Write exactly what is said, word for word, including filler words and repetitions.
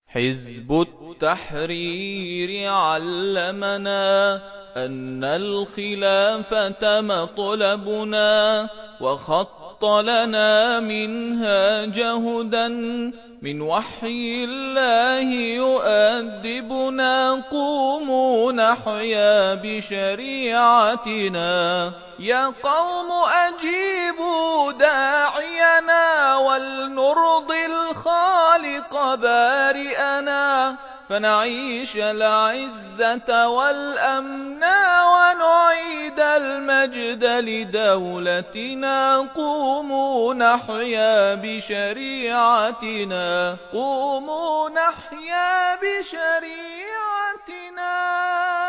حزب التحرير علمنا أن الخلافة مطلبنا، وخط لنا منها جهدا من وحي الله يؤدبنا. قوموا نحيا بشريعتنا، يا قوم أجيبوا داعينا، ولنرضي الخالق بارئنا، فنعيش العزة والأمن ونعيد المجد لدولتنا. قوموا نحيا بشريعتنا، قوموا نحيا بشريعتنا.